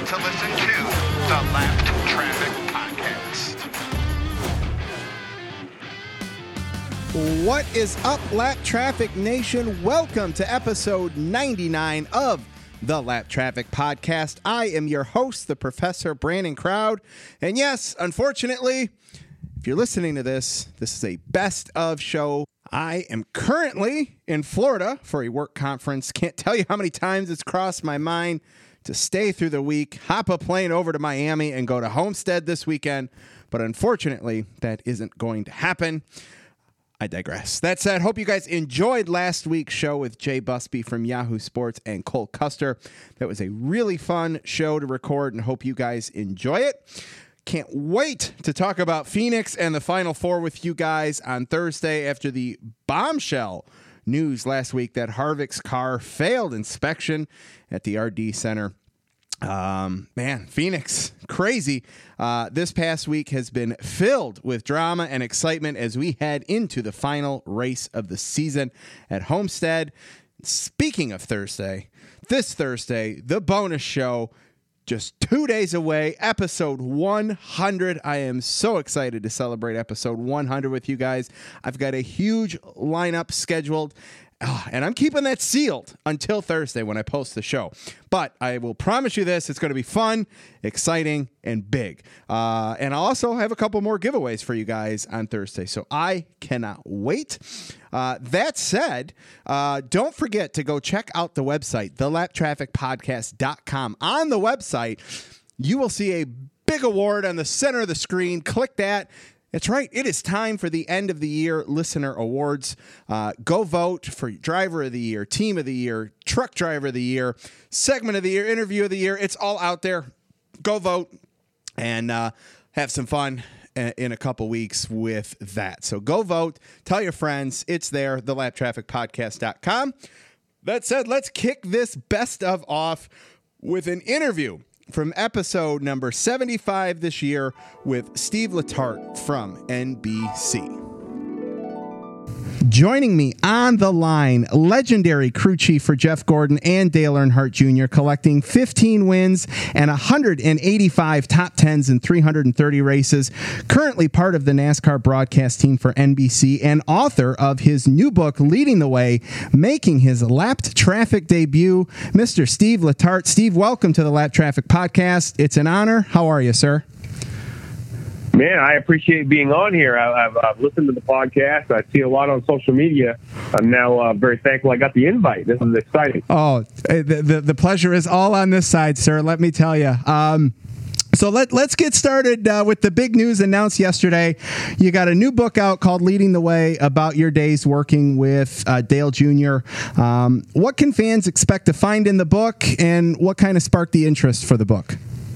to listen to the Lapped Traffic Podcast. What is up, Lap Traffic Nation? Welcome to episode 99 of the Lap Traffic Podcast. I am your host, the Professor Brandon Crowd. And yes, unfortunately, if you're listening to this is a best of show. I am currently in Florida for a work conference. Can't tell you how many times it's crossed my mind to stay through the week, hop a plane over to Miami, and go to Homestead this weekend. But unfortunately, that isn't going to happen. I digress. That said, hope you guys enjoyed last week's show with Jay Busby from Yahoo Sports and Cole Custer. That was a really fun show to record, and hope you guys enjoy it. Can't wait to talk about Phoenix and the Final Four with you guys on Thursday after the bombshell news last week that Harvick's car failed inspection at the RD Center. Man, Phoenix, crazy. This past week has been filled with drama and excitement as we head into the final race of the season at Homestead. Speaking of Thursday, this Thursday, the bonus show, just 2 days away, episode 100. I am so excited to celebrate episode 100 with you guys. I've got a huge lineup scheduled. And I'm keeping that sealed until Thursday when I post the show. But I will promise you this, it's going to be fun, exciting, and big. And I'll also have a couple more giveaways for you guys on Thursday. So I cannot wait. That said, don't forget to go check out the website, thelaptrafficpodcast.com. On the website, you will see a big award on the center of the screen. Click that. That's right. It is time for the end of the year listener awards. Go vote for driver of the year, team of the year, truck driver of the year, segment of the year, interview of the year. It's all out there. Go vote and have some fun in a couple weeks with that. So go vote. Tell your friends. It's there, thelaptrafficpodcast.com. That said, let's kick this best of off with an interview from episode number 75 this year with Steve Letarte from NBC. Joining me on the line, legendary crew chief for Jeff Gordon and Dale Earnhardt Jr., collecting 15 wins and 185 top 10s in 330 races, currently part of the NASCAR broadcast team for NBC, and author of his new book, Leading the Way, making his Lapped Traffic debut, Mr. Steve Letarte. Steve, welcome to the Lapped Traffic Podcast. It's an honor. How are you, sir? Man, I appreciate being on here. I've listened to the podcast. I see a lot on social media. I'm now very thankful I got the invite. This is exciting. Oh, the pleasure is all on this side, sir. Let me tell you. So let's get started with the big news announced yesterday. You got a new book out called Leading the Way about your days working with Dale Jr. What can fans expect to find in the book, and what kind of sparked the interest for the book?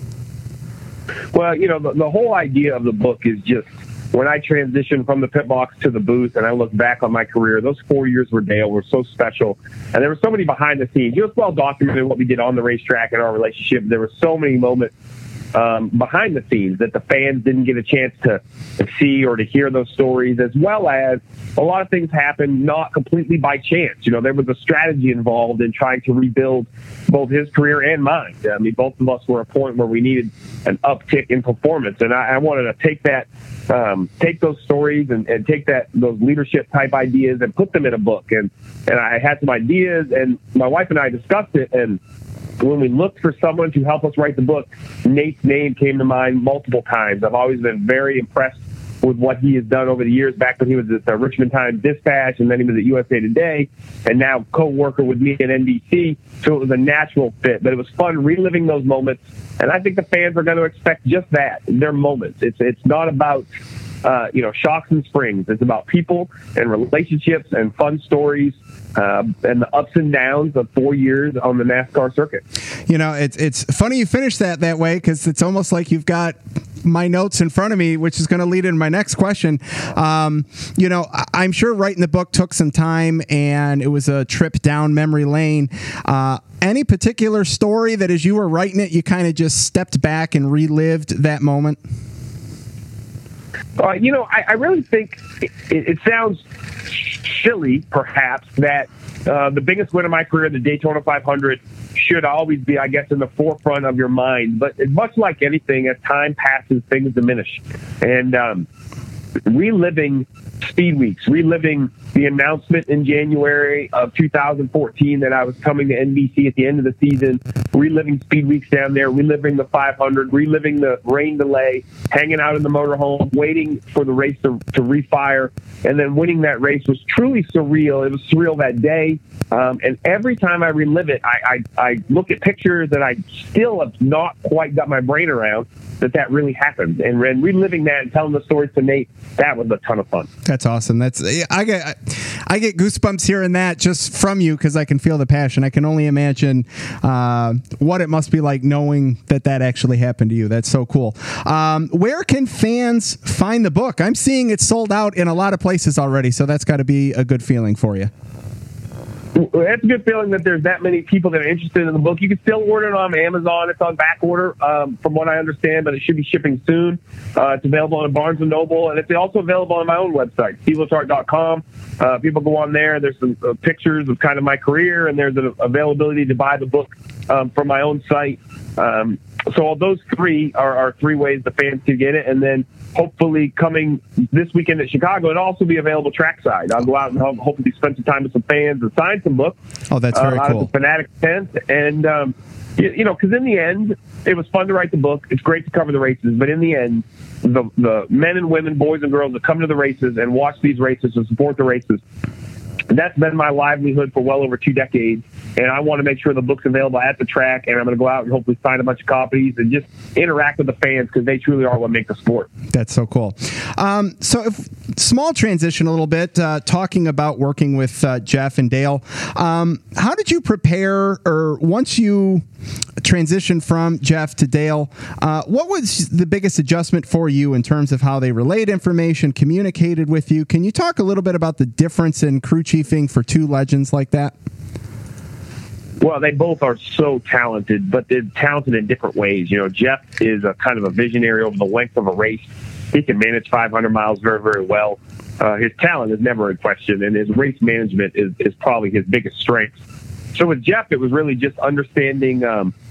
Well, you know, the whole idea of the book is just when I transitioned from the pit box to the booth and I look back on my career, those 4 years with Dale were so special. And there were so many behind the scenes. You know, it's well documented what we did on the racetrack and our relationship. There were so many moments behind the scenes that the fans didn't get a chance to see or to hear those stories, as well as a lot of things happened not completely by chance. You know, there was a strategy involved in trying to rebuild both his career and mine. I mean, both of us were at a point where we needed an uptick in performance, and I wanted to take that, take those stories and take those leadership type ideas and put them in a book. And I had some ideas, and my wife and I discussed it, and when we looked for someone to help us write the book, Nate's name came to mind multiple times. I've always been very impressed with what he has done over the years, back when he was at the Richmond Times-Dispatch, and then he was at USA Today, and now co-worker with me at NBC. So it was a natural fit, but it was fun reliving those moments. And I think the fans are going to expect just that, their moments. It's not about shocks and springs. It's about people and relationships and fun stories and the ups and downs of 4 years on the NASCAR circuit. You know, it's funny you finish that way, because it's almost like you've got my notes in front of me, which is going to lead into my next question. I'm sure writing the book took some time, and it was a trip down memory lane. Any particular story that as you were writing it, you kind of just stepped back and relived that moment? I really think it sounds silly, perhaps, that the biggest win of my career, the Daytona 500, should always be, I guess, in the forefront of your mind. But much like anything, as time passes, things diminish. And reliving Speed Weeks, reliving the announcement in January of 2014 that I was coming to NBC at the end of the season, reliving Speed Weeks down there, reliving the 500, reliving the rain delay, hanging out in the motorhome, waiting for the race to refire, and then winning that race was truly surreal. It was surreal that day. And every time I relive it, I look at pictures that I still have not quite got my brain around that really happened. And reliving that and telling the stories to Nate, that was a ton of fun. That's awesome. I get goosebumps hearing that just from you because I can feel the passion. I can only imagine what it must be like knowing that actually happened to you. That's so cool. Where can fans find the book? I'm seeing it sold out in a lot of places already, so that's got to be a good feeling for you. It's a good feeling that there's that many people that are interested in the book. You can still order it on Amazon. It's on back order, from what I understand, but it should be shipping soon. It's available on Barnes & Noble, and it's also available on my own website, steveletarte.com. People go on there. There's some pictures of kind of my career, and there's an availability to buy the book from my own site. So those three are three ways the fans can get it. And then hopefully coming this weekend at Chicago, it'll also be available trackside. I'll go out and hopefully spend some time with some fans and sign some books. Oh, that's very out cool. of the Fanatic tent. And, because in the end, it was fun to write the book. It's great to cover the races. But in the end, the men and women, boys and girls that come to the races and watch these races and support the races, that's been my livelihood for well over 2 decades, and I want to make sure the book's available at the track, and I'm going to go out and hopefully sign a bunch of copies and just interact with the fans because they truly are what make the sport. That's so cool. Small transition a little bit, talking about working with Jeff and Dale. How did you prepare, or once you transitioned from Jeff to Dale, what was the biggest adjustment for you in terms of how they relayed information, communicated with you? Can you talk a little bit about the difference in crew chiefing for two legends like that? Well, they both are so talented, but they're talented in different ways. Jeff is a kind of a visionary over the length of a race. He can manage 500 miles very, very well. His talent is never in question, and his race management is probably his biggest strength. So with Jeff, it was really just understanding,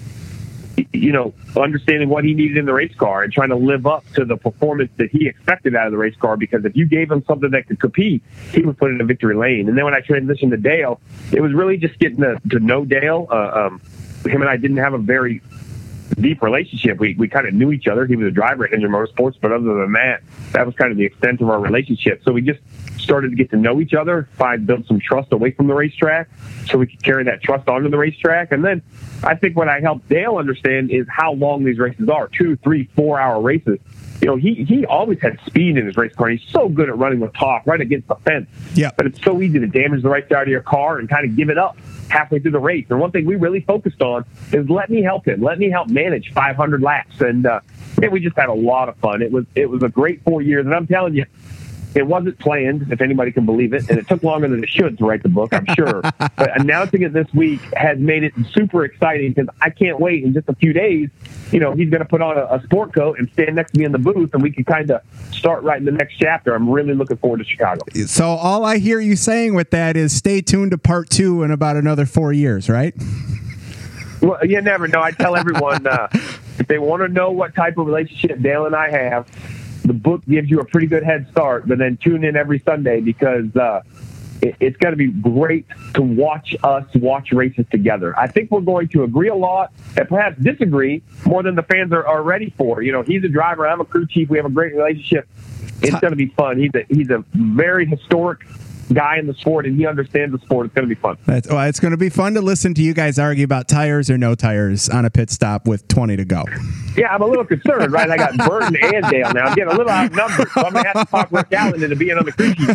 understanding what he needed in the race car and trying to live up to the performance that he expected out of the race car, because if you gave him something that could compete, he would put it in victory lane. And then when I transitioned to Dale, it was really just getting to know Dale. Him and I didn't have a very deep relationship. We kind of knew each other. He was a driver at Hendrick Motorsports, but other than that was kind of the extent of our relationship. So we just started to get to know each other, build some trust away from the racetrack so we could carry that trust onto the racetrack. And then I think what I helped Dale understand is how long these races are, 2, 3, 4-hour races. He always had speed in his race car. He's so good at running with top right against the fence. Yeah. But it's so easy to damage the right side of your car and kind of give it up halfway through the race. And one thing we really focused on is let me help him. Let me help manage 500 laps. And we just had a lot of fun. It was a great 4 years. And I'm telling you, it wasn't planned, if anybody can believe it, and it took longer than it should to write the book, I'm sure. But announcing it this week has made it super exciting because I can't wait. In just a few days, he's going to put on a sport coat and stand next to me in the booth, and we can kind of start writing the next chapter. I'm really looking forward to Chicago. So all I hear you saying with that is stay tuned to part 2 in about another 4 years, right? Well, you never know. I tell everyone if they want to know what type of relationship Dale and I have, the book gives you a pretty good head start, but then tune in every Sunday because it's going to be great to watch races together. I think we're going to agree a lot and perhaps disagree more than the fans are ready for. He's a driver. I'm a crew chief. We have a great relationship. It's going to be fun. He's a very historic guy in the sport, and he understands the sport. It's going to be fun. It's going to be fun to listen to you guys argue about tires or no tires on a pit stop with 20 to go. Yeah, I'm a little concerned, right? I got Burton and Dale now. I'm getting a little outnumbered, so I'm going to have to talk Rick Allen into being on the crew chief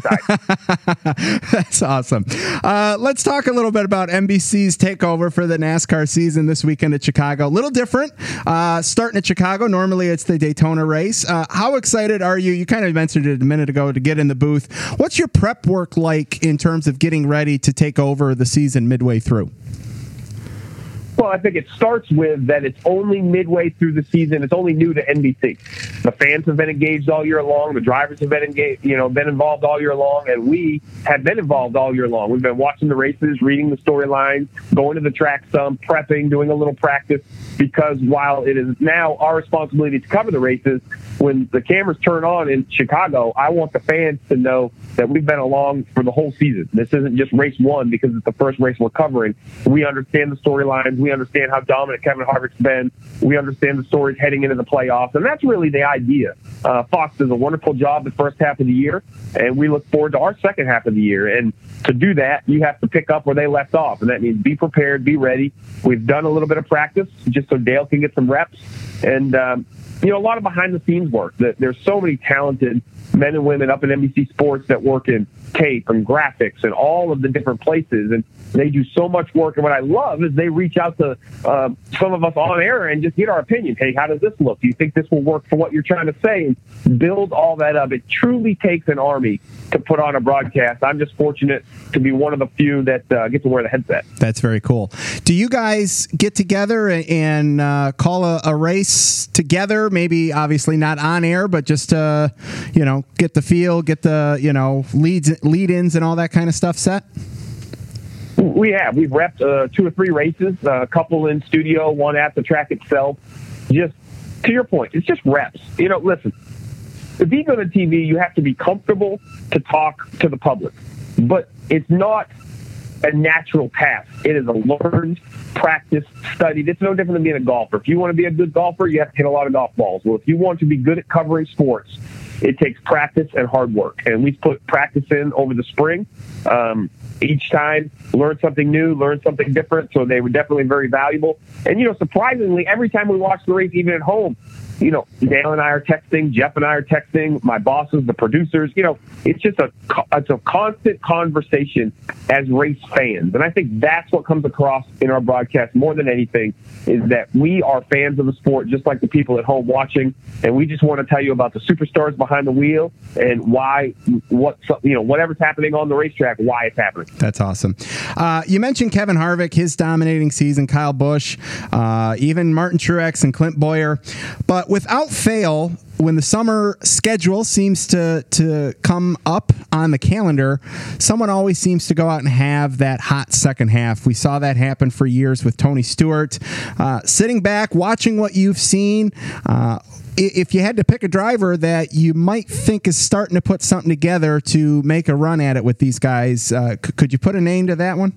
side. That's awesome. Let's talk a little bit about NBC's takeover for the NASCAR season this weekend at Chicago. A little different. Starting at Chicago, normally it's the Daytona race. How excited are you? You kind of mentioned it a minute ago to get in the booth. What's your prep work like in terms of getting ready to take over the season midway through? Well, I think it starts with that it's only midway through the season. It's only new to NBC. The fans have been engaged all year long. The drivers have been engaged, been involved all year long, and we have been involved all year long. We've been watching the races, reading the storylines, going to the track some, prepping, doing a little practice, because while it is now our responsibility to cover the races, when the cameras turn on in Chicago, I want the fans to know that we've been along for the whole season. This isn't just race one because it's the first race we're covering. We understand the storylines. We understand how dominant Kevin Harvick's been. We understand the stories heading into the playoffs, and that's really the idea. Fox does a wonderful job the first half of the year, and we look forward to our second half of the year. And to do that, you have to pick up where they left off, and that means be prepared, be ready. We've done a little bit of practice just so Dale can get some reps, and a lot of behind-the-scenes work. There's so many talented men and women up at NBC Sports that work in tape and graphics and all of the different places, and they do so much work. And what I love is they reach out to some of us on air and just get our opinion. Hey, how does this look? Do you think this will work for what you're trying to say? And build all that up. It truly takes an army to put on a broadcast. I'm just fortunate to be one of the few that get to wear the headset. That's very cool. Do you guys get together and call a race together? Maybe obviously not on air, but just to, get the feel, get the, lead-ins and all that kind of stuff set? We have. We've repped 2 or 3 races, a couple in studio, one at the track itself. Just to your point, it's just reps. Listen, to be good on TV, you have to be comfortable to talk to the public. But it's not a natural path. It is a learned, practiced, studied. It's no different than being a golfer. If you want to be a good golfer, you have to hit a lot of golf balls. Well, if you want to be good at covering sports, it takes practice and hard work. And we've put practice in over the spring. Each time, learn something new, learn something different. So they were definitely very valuable. And, surprisingly, every time we watch the race, even at home, Dale and I are texting, Jeff and I are texting, my bosses, the producers. It's just a constant conversation as race fans. And I think that's what comes across in our broadcast more than anything, is that we are fans of the sport, just like the people at home watching. And we just want to tell you about the superstars behind the wheel and whatever's happening on the racetrack, why it's happening. That's awesome. You mentioned Kevin Harvick, his dominating season, Kyle Busch, even Martin Truex and Clint Bowyer. But without fail, when the summer schedule seems to come up on the calendar, someone always seems to go out and have that hot second half. We saw that happen for years with Tony Stewart. Sitting back, watching what you've seen, if you had to pick a driver that you might think is starting to put something together to make a run at it with these guys, could you put a name to that one?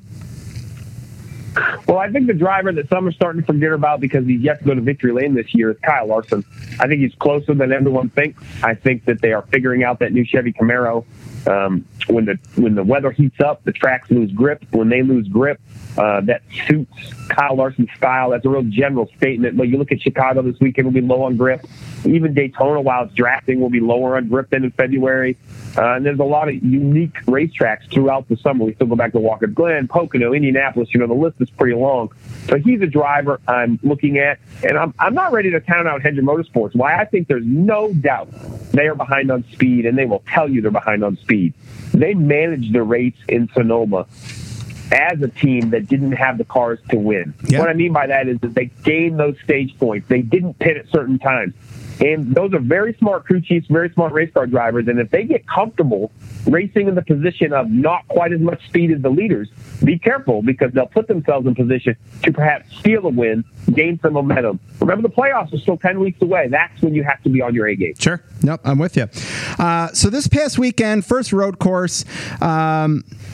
Well, I think the driver that some are starting to forget about because he's yet to go to victory lane this year is Kyle Larson. I think he's closer than everyone thinks. I think that they are figuring out that new Chevy Camaro. When the weather heats up, the tracks lose grip. When they lose grip, that suits Kyle Larson's style. That's a real general statement. But you look at Chicago this weekend, will be low on grip. Even Daytona, while it's drafting, will be lower on grip than in February. And there's a lot of unique racetracks throughout the summer. We still go back to Walker Glen, Pocono, Indianapolis. The list is pretty long. So he's a driver I'm looking at. And I'm not ready to count out Hendrick Motorsports. Why? I think there's no doubt they are behind on speed, and they will tell you they're behind on speed. They managed the race in Sonoma as a team that didn't have the cars to win. Yeah. What I mean by that is that they gained those stage points. They didn't pit at certain times. And those are very smart crew chiefs, very smart race car drivers. And if they get comfortable racing in the position of not quite as much speed as the leaders, be careful, because they'll put themselves in position to perhaps steal a win, gain some momentum. Remember, the playoffs are still 10 weeks away. That's when you have to be on your A game. Sure. Nope, I'm with you. So this past weekend, first road course, let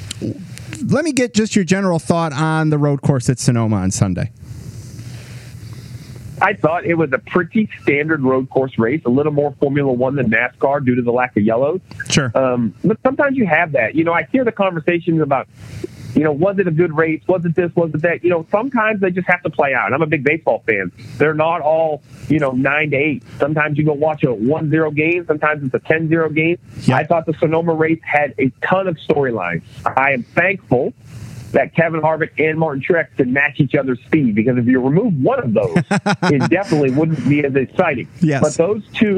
me get just your general thought on the road course at Sonoma on Sunday. I thought it was a pretty standard road course race, a little more Formula One than NASCAR due to the lack of yellows. Sure. But sometimes you have that. I hear the conversations about, was it a good race? Was it this? Was it that? Sometimes they just have to play out. I'm a big baseball fan. They're not all, 9-8. Sometimes you go watch a 1-0 game. Sometimes it's a 10-0 game. Yep. I thought the Sonoma race had a ton of storylines. I am thankful that Kevin Harvick and Martin Truex could match each other's speed, because if you remove one of those, it definitely wouldn't be as exciting. Yes. But those two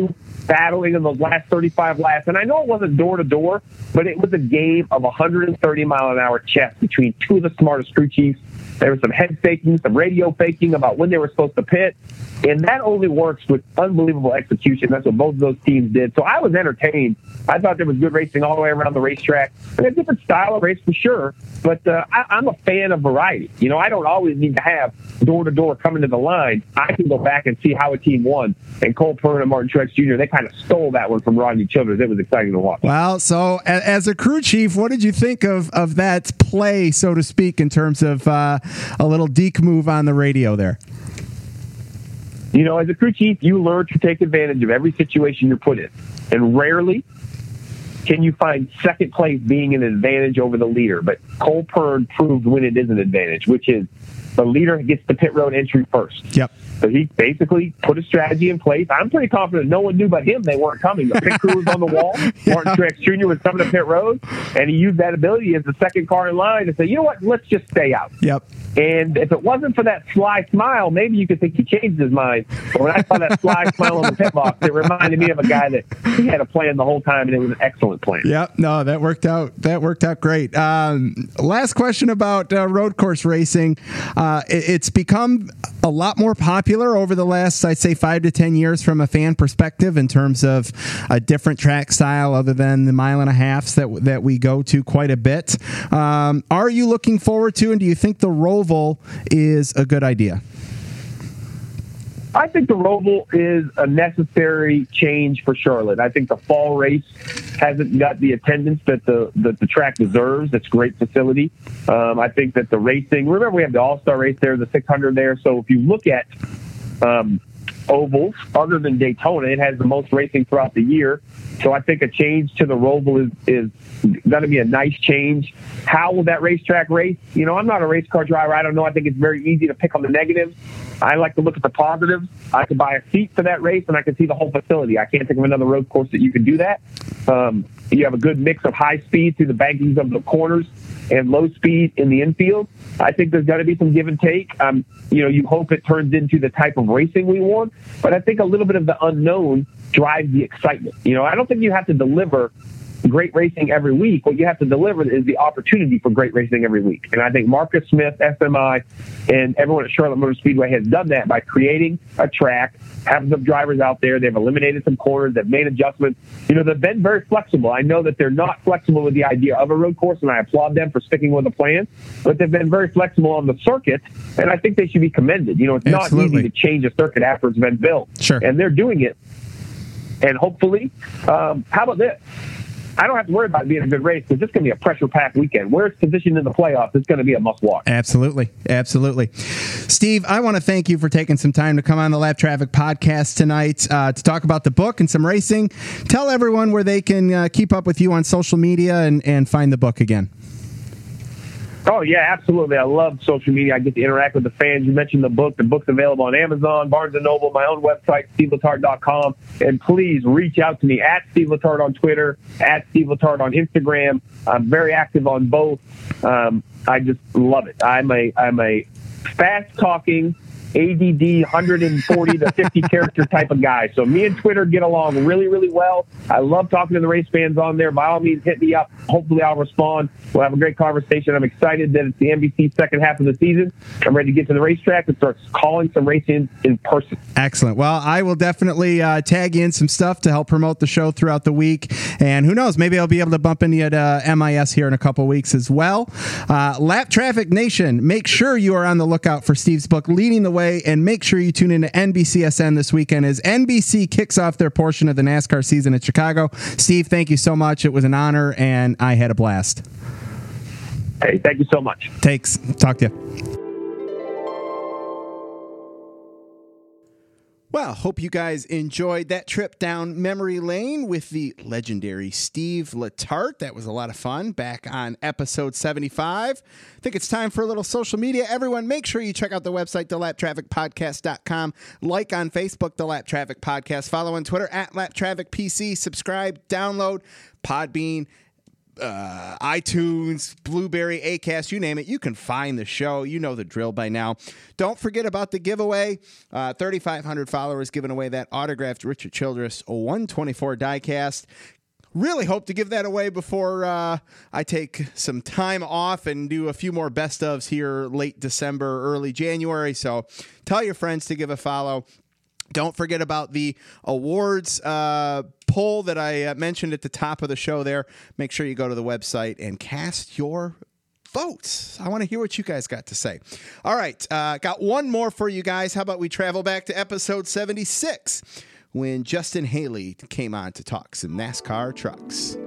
battling in those last 35 laps. And I know it wasn't door to door, but it was a game of 130 mile an hour chess between two of the smartest crew chiefs. There was some head faking, some radio faking about when they were supposed to pit. And that only works with unbelievable execution. That's what both of those teams did. So I was entertained. I thought there was good racing all the way around the racetrack. And a different style of race for sure. But I'm a fan of variety. You know, I don't always need to have door-to-door coming to the line. I can go back and see how a team won. And Cole Pearn and Martin Truex Jr., they kind of stole that one from Rodney Childers. It was exciting to watch. Well, so as a crew chief, what did you think of that play, so to speak, in terms of a little deke move on the radio there? You know, as a crew chief, you learn to take advantage of every situation you're put in. And rarely can you find second place being an advantage over the leader. But Cole Pearn proved when it is an advantage, which is the leader gets the pit road entry first. Yep. So he basically put a strategy in place. I'm pretty confident no one knew but him they weren't coming. The pit crew was on the wall. Martin Truex Jr. was coming to pit road, and he used that ability as the second car in line to say, you know what, let's just stay out. Yep. And if it wasn't for that sly smile, maybe you could think he changed his mind. But when I saw that sly smile on the pit box, it reminded me of a guy that he had a plan the whole time, and it was an excellent plan. Yep. No, that worked out. That worked out great. Last question about road course racing. It's become a lot more popular over the last, I'd say, 5 to 10 years from a fan perspective in terms of a different track style other than the 1.5 miles that we go to quite a bit. Are you looking forward to, and do you think the Roval is a good idea? I think the Roval is a necessary change for Charlotte. I think the fall race hasn't got the attendance that the track deserves. It's a great facility. I think that the racing, remember we have the All-Star race there, the 600 there. So if you look at ovals, other than Daytona, it has the most racing throughout the year. So I think a change to the Roval is going to be a nice change. How will that racetrack race? You know, I'm not a race car driver. I don't know. I think it's very easy to pick on the negatives. I like to look at the positives. I could buy a seat for that race, and I can see the whole facility. I can't think of another road course that you can do that. You have a good mix of high speed through the bankings of the corners and low speed in the infield. I think there's got to be some give and take. You know, you hope it turns into the type of racing we want, but I think a little bit of the unknown drives the excitement. You know, I don't think you have to deliver great racing every week. What you have to deliver is the opportunity for great racing every week. And I think Marcus Smith, SMI, and everyone at Charlotte Motor Speedway has done that by creating a track, having some drivers out there. They've eliminated some corners. They've made adjustments. You know, they've been very flexible. I know that they're not flexible with the idea of a road course, and I applaud them for sticking with the plan, but they've been very flexible on the circuit, and I think they should be commended. You know, it's not easy to change a circuit after it's been built. Sure. And they're doing it. And hopefully, how about this? I don't have to worry about it being a good race because it's going to be a pressure-packed weekend. Where it's positioned in the playoffs, it's going to be a must-watch. Absolutely. Absolutely. Steve, I want to thank you for taking some time to come on the Lap Traffic podcast tonight to talk about the book and some racing. Tell everyone where they can keep up with you on social media and find the book again. Oh, yeah, absolutely. I love social media. I get to interact with the fans. You mentioned the book. The book's available on Amazon, Barnes & Noble, my own website, SteveLetard.com. And please reach out to me at Steve Letard on Twitter, at Steve Letard on Instagram. I'm very active on both. I just love it. I'm a fast-talking, ADD 140 to 50 character type of guy. So me and Twitter get along really, really well. I love talking to the race fans on there. By all means, hit me up. Hopefully I'll respond. We'll have a great conversation. I'm excited that it's the NBC second half of the season. I'm ready to get to the racetrack and start calling some racing in person. Excellent. Well, I will definitely tag in some stuff to help promote the show throughout the week. And who knows, maybe I'll be able to bump into you at MIS here in a couple weeks as well. Lap Traffic Nation, make sure you are on the lookout for Steve's book, Leading the Way, and make sure you tune into NBCSN this weekend as NBC kicks off their portion of the NASCAR season at Chicago. Steve, thank you so much. It was an honor, and I had a blast. Hey, thank you so much. Thanks. Talk to you. Well, hope you guys enjoyed that trip down memory lane with the legendary Steve Letarte. That was a lot of fun back on episode 75. I think it's time for a little social media. Everyone, make sure you check out the website, thelaptrafficpodcast.com. Like on Facebook, The Lap Traffic Podcast. Follow on Twitter at LapTrafficPC. Subscribe, download, Podbean, iTunes, Blueberry, Acast, you name it. You can find the show. You know the drill by now. Don't forget about the giveaway. 3,500 followers giving away that autographed Richard Childress 124 diecast. Really hope to give that away before I take some time off and do a few more best ofs here late December, early January. So tell your friends to give a follow. Don't forget about the awards poll that I mentioned at the top of the show there. Make sure you go to the website and cast your votes. I want to hear what you guys got to say. All right. Got one more for you guys. How about we travel back to episode 76 when Justin Haley came on to talk some NASCAR trucks.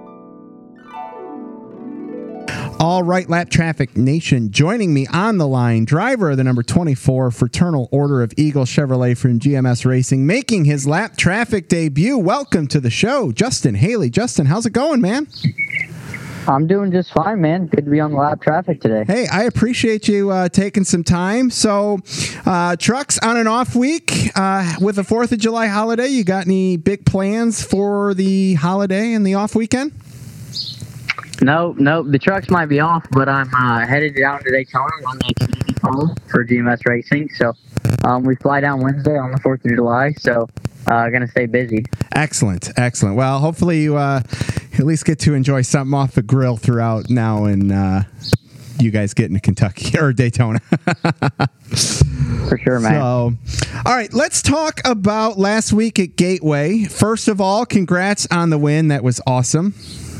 All right, Lap Traffic Nation, joining me on the line, driver of the number 24 Fraternal Order of Eagle Chevrolet from GMS Racing, making his Lap Traffic debut. Welcome to the show, Justin Haley. Justin, how's it going, man? I'm doing just fine, man. Good to be on the Lap Traffic today. Hey, I appreciate you taking some time. So, trucks on an off week with the 4th of July holiday. You got any big plans for the holiday and the off weekend? No, the trucks might be off, but I'm headed down to Daytona on the Xfinity Pole for GMS Racing. So we fly down Wednesday on the 4th of July, so going to stay busy. Excellent. Well, hopefully you at least get to enjoy something off the grill throughout now and you guys get into Kentucky or Daytona. For sure, man. So, all right, let's talk about last week at Gateway. First of all, congrats on the win. That was awesome.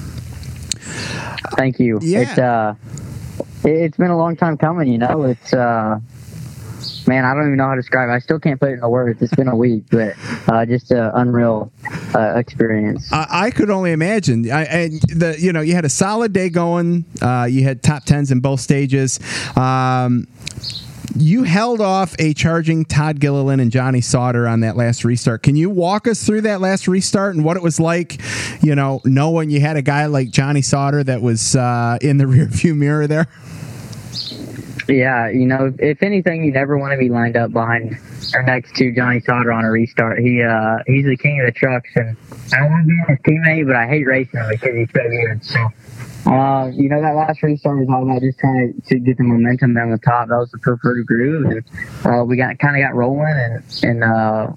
Thank you. Yeah. It's been a long time coming, you know. It's man, I don't even know how to describe it. I still can't put it into words. It's been a week, but just an unreal experience. I could only imagine. You had a solid day going. You had top 10s in both stages. You held off a charging Todd Gilliland and Johnny Sauter on that last restart. Can you walk us through that last restart and what it was like, knowing you had a guy like Johnny Sauter that was in the rearview mirror there? Yeah, if anything, you never want to be lined up behind or next to Johnny Sauter on a restart. He's the king of the trucks, and I want to be his teammate, but I hate racing him because he's so good. So, that last restart was all about just trying to get the momentum down the top. That was the preferred groove, and we got rolling, and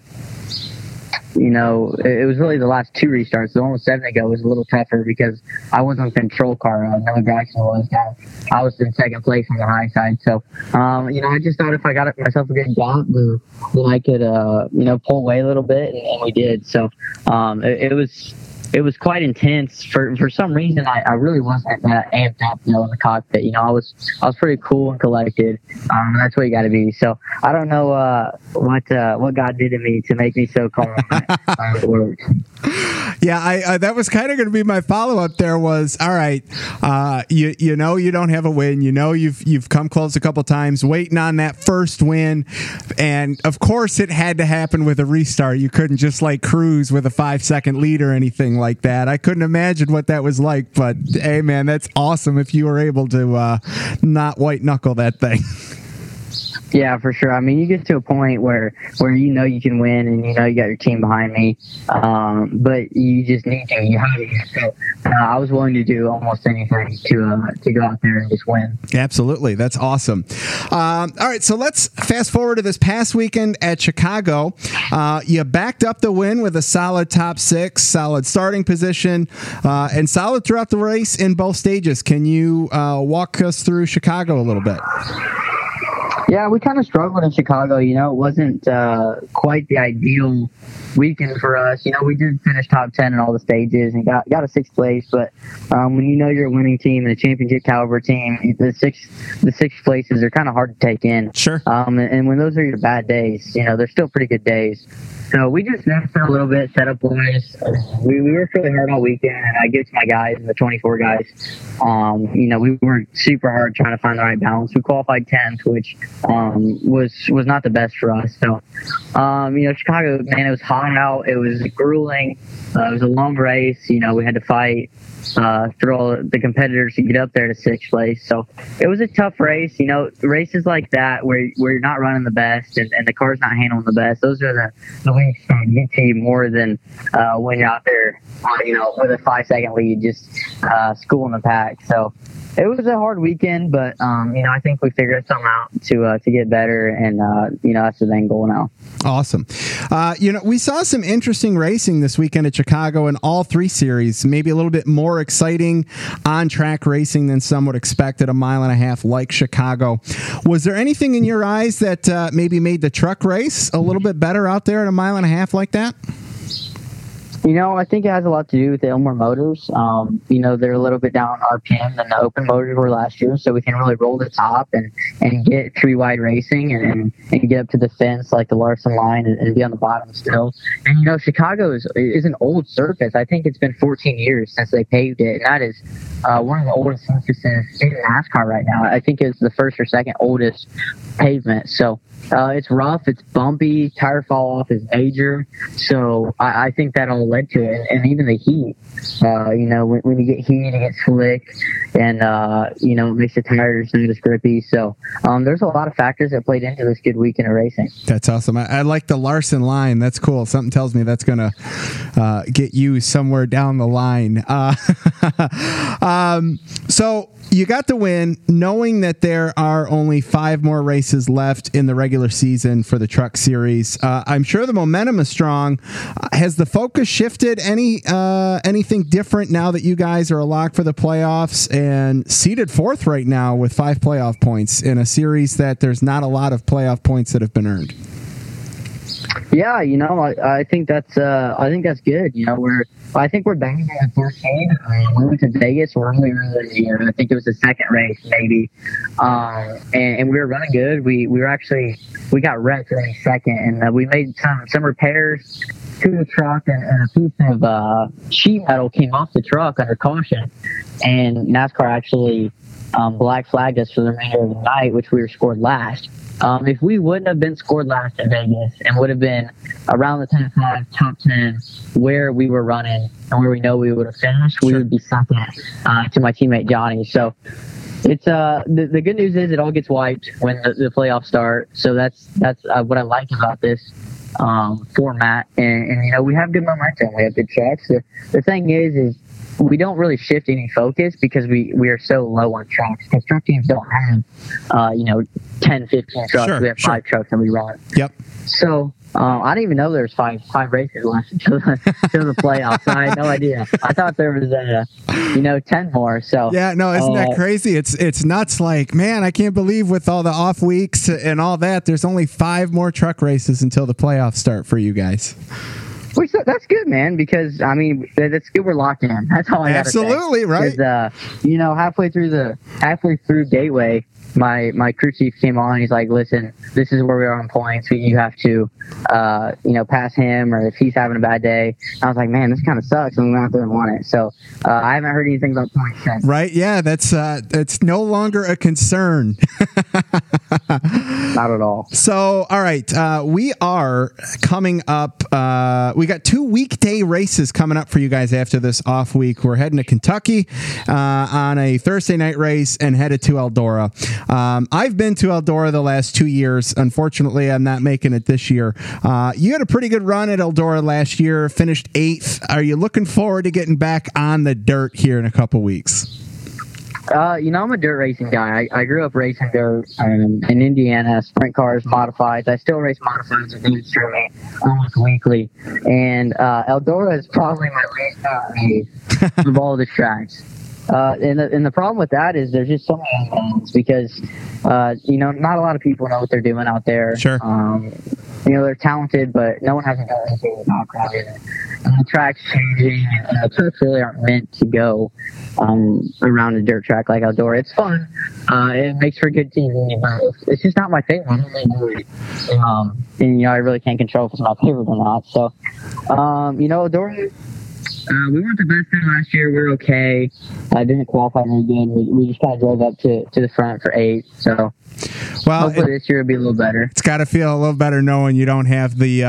it was really the last two restarts. The one with 7 ago was a little tougher because I was on control car. Noah Gragson was. I was in second place on the high side. So, I just thought if I got myself a good gap, then I could, pull away a little bit, and we did. So, it was quite intense. For some reason, I really wasn't that amped up, in the cockpit. I was pretty cool and collected. That's what you got to be. So I don't know what God did to me to make me so calm. It worked. Yeah, that was kind of going to be my follow-up there was, all right, you don't have a win. You've come close a couple times, waiting on that first win. And, of course, it had to happen with a restart. You couldn't just, cruise with a 5-second lead or anything like that. I couldn't imagine what that was like. But, hey, man, that's awesome if you were able to not white-knuckle that thing. Yeah, for sure. I mean, you get to a point where you can win and you got your team behind me, but you just need to. You have to. So I was willing to do almost anything to go out there and just win. Absolutely. That's awesome. All right, so let's fast forward to this past weekend at Chicago. You backed up the win with a solid top 6, solid starting position, and solid throughout the race in both stages. Can you walk us through Chicago a little bit? Yeah, we kind of struggled in Chicago. It wasn't quite the ideal weekend for us. We did finish top 10 in all the stages and got a 6th place. But when you're a winning team and a championship caliber team, the sixth places are kind of hard to take in. Sure. And when those are your bad days, they're still pretty good days. So we just messed a little bit, setup-wise. We worked really hard all weekend, and I give it to my guys and the 24 guys. We worked super hard trying to find the right balance. We qualified 10th, which was not the best for us. So, Chicago, man, it was hot out. It was grueling. It was a long race. We had to fight through all the competitors to get up there to sixth place. So it was a tough race. Races like that where you're not running the best and the car's not handling the best, those are the weeks that get to you more than when you're out there, with a 5-second lead, just schooling the pack. So it was a hard weekend, but I think we figured something out to get better, and that's the main goal now. Awesome. We saw some interesting racing this weekend at Chicago in all three series. Maybe a little bit more exciting on-track racing than some would expect at a 1.5 miles like Chicago. Was there anything in your eyes that maybe made the truck race a little bit better out there at a 1.5 miles like that? I think it has a lot to do with the Ilmor motors. They're a little bit down on RPM than the open motors were last year, so we can really roll the top and get 3-wide racing and get up to the fence like the Larson line and be on the bottom still. And, Chicago is an old surface. I think it's been 14 years since they paved it, and that is one of the oldest surfaces in NASCAR right now. I think it's the first or second oldest pavement. So it's rough, it's bumpy, tire fall off is major. So I think that all led to it. And even the heat, when you get heat, it gets slick and, it makes the tires not as grippy. So there's a lot of factors that played into this good weekend of racing. That's awesome. I like the Larson line. That's cool. Something tells me that's going to get you somewhere down the line. So you got the win, knowing that there are only 5 more races left in the regular season for the Truck Series. I'm sure the momentum is strong. Has the focus shifted? Anything different now that you guys are a lock for the playoffs and seated 4th right now with 5 playoff points in a series that there's not a lot of playoff points that have been earned? Yeah, I think that's good. I think we're banging on the 14. We went to Vegas earlier in the year. I think it was the second race, maybe. And we were running good. We got wrecked in the second, and we made some repairs to the truck, and a piece of sheet metal came off the truck under caution, and NASCAR actually black flagged us for the remainder of the night, which we were scored last. If we wouldn't have been scored last in Vegas and would have been around the top 10 where we were running and where we know we would have finished, we would be second to my teammate Johnny. So it's the good news is it all gets wiped when the playoffs start. So that's what I like about this format. And we have good momentum. We have good trucks. The thing is we don't really shift any focus because we are so low on trucks. Because truck teams don't have 10, 15 trucks. We have 5 trucks and we run. Yep. So I didn't even know there was five races left until the playoffs. I had no idea. I thought there was 10 more. So yeah, no, isn't that crazy? It's nuts. Like, man, I can't believe with all the off weeks and all that, there's only 5 more truck races until the playoffs start for you guys. Which that's good, man, because that's good. We're locked in. That's all I got to say. Absolutely, right? Halfway through Gateway, my crew chief came on. He's like, "Listen, this is where we are on points. You have to, pass him, or if he's having a bad day." I was like, "Man, this kind of sucks." And we went out there and won it. So I haven't heard anything about points since. Right? Yeah, that's no longer a concern. Not at all. So, all right, we are coming up. We got 2 weekday races coming up for you guys after this off week. We're heading to Kentucky on a Thursday night race and headed to Eldora. I've been to Eldora the last 2 years. Unfortunately, I'm not making it this year. You had a pretty good run at Eldora last year, finished 8th. Are you looking forward to getting back on the dirt here in a couple weeks? I'm a dirt racing guy. I grew up racing dirt in Indiana, sprint cars, modifieds. I still race modifieds with David Sturmey almost weekly. And Eldora is probably my least favorite race of all the tracks. And the problem with that is there's just so many unknowns because, not a lot of people know what they're doing out there. Sure. They're talented, but no one has a guarantee background in it. And the track's changing, and the trucks really aren't meant to go around a dirt track like Eldora. It's fun. It makes for good TV, but it's just not my favorite. I don't really do it. And I really can't control if it's my favorite or not. So, Eldora, we weren't the best there last year. We were okay. I didn't qualify very good. We just kind of drove up to the front for 8. So Well, hopefully this year will be a little better. It's got to feel a little better knowing you don't have to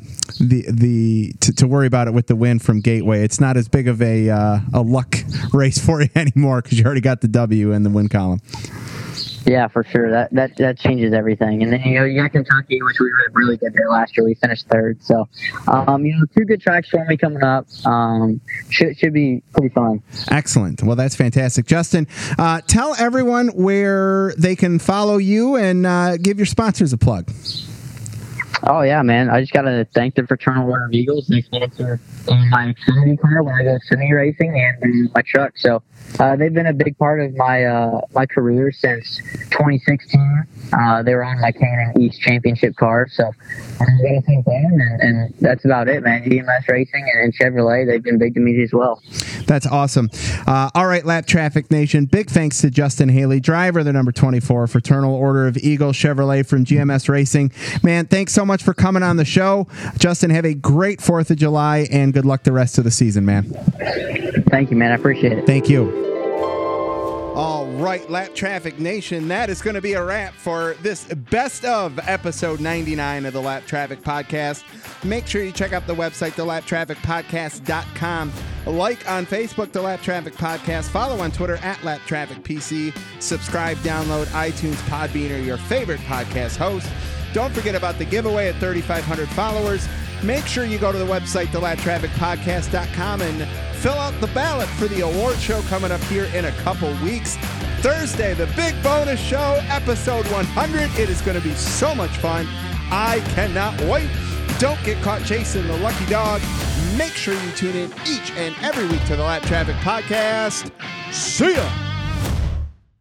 worry about it with the win from Gateway. It's not as big of a luck race for you anymore because you already got the W in the win column. Yeah, for sure. That changes everything. And then, you got Kentucky, which we were really good there last year. We finished third. So, 2 good tracks for me coming up. Should be pretty fun. Excellent. Well, that's fantastic. Justin, tell everyone where they can follow you and give your sponsors a plug. Oh, yeah, man. I just got to thank the Fraternal Order of Eagles. They sponsor my Xfinity car when I go Xfinity racing and my truck. So they've been a big part of my career since 2016. They were on my K&N East Championship car. So I got to thank them. And that's about it, man. GMS Racing and Chevrolet, they've been big to me as well. That's awesome. All right, Lap Traffic Nation, big thanks to Justin Haley, driver, the number 24, Fraternal Order of Eagles Chevrolet from GMS Racing. Man, thanks so much for coming on the show. Justin, have a great 4th of July, and good luck the rest of the season, man. Thank you, man. I appreciate it. Thank you. All right, Lap Traffic Nation, that is going to be a wrap for this best of episode 99 of the Lap Traffic Podcast. Make sure you check out the website, thelaptrafficpodcast.com. Like on Facebook, The Lap Traffic Podcast. Follow on Twitter @LapTrafficPC. Subscribe, download iTunes, Podbean, or your favorite podcast host. Don't forget about the giveaway at 3,500 followers. Make sure you go to the website, thelaptrafficpodcast.com, and fill out the ballot for the award show coming up here in a couple weeks. Thursday, the big bonus show, episode 100. It is going to be so much fun. I cannot wait. Don't get caught chasing the lucky dog. Make sure you tune in each and every week to the Lap Traffic Podcast. See ya!